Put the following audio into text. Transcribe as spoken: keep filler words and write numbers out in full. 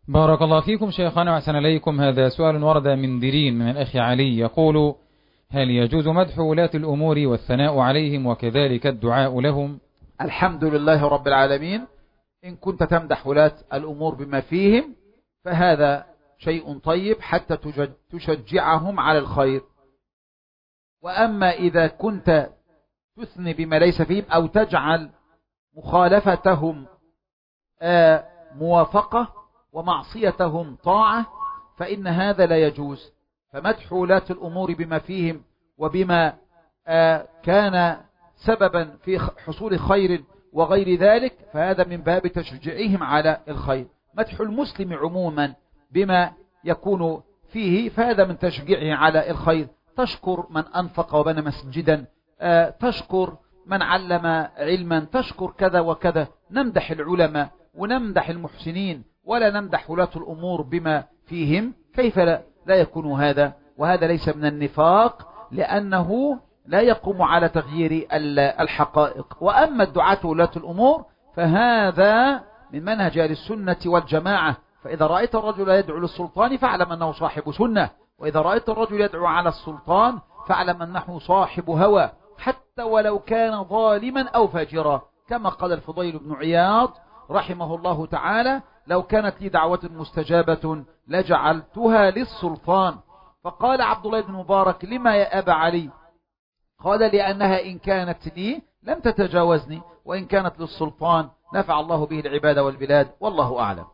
بارك الله فيكم شيخنا وأحسن إليكم. هذا سؤال ورد من ديرين من الأخ علي يقول: هل يجوز مدح ولاة الأمور والثناء عليهم وكذلك الدعاء لهم؟ الحمد لله رب العالمين. إن كنت تمدح ولاة الأمور بما فيهم فهذا شيء طيب حتى تشجعهم على الخير. وأما إذا كنت تثني بما ليس فيهم أو تجعل مخالفتهم موافقة ومعصيتهم طاعة فإن هذا لا يجوز. فمدح ولاة الأمور بما فيهم وبما كان سببا في حصول خير وغير ذلك فهذا من باب تشجيعهم على الخير. مدح المسلم عموما بما يكون فيه فهذا من تشجيعه على الخير. تشكر من أنفق وبنى مسجدا، تشكر من علم علما، تشكر كذا وكذا. نمدح العلماء ونمدح المحسنين ولا نمدح ولاة الأمور بما فيهم. كيف لا, لا يكون هذا؟ وهذا ليس من النفاق لأنه لا يقوم على تغيير الحقائق. وأما الدعاة ولاة الأمور فهذا من منهج أهل السنة والجماعة. فإذا رأيت الرجل يدعو للسلطان فاعلم أنه صاحب سنة، وإذا رأيت الرجل يدعو على السلطان فاعلم أنه صاحب هوى حتى ولو كان ظالما أو فاجرا. كما قال الفضيل بن عياض رحمه الله تعالى: لو كانت لي دعوة مستجابة لجعلتها للسلطان. فقال عبد الله بن مبارك: لما يا أبا علي؟ قال: لأنها إن كانت لي لم تتجاوزني، وإن كانت للسلطان نفع الله به العباد والبلاد، والله أعلم.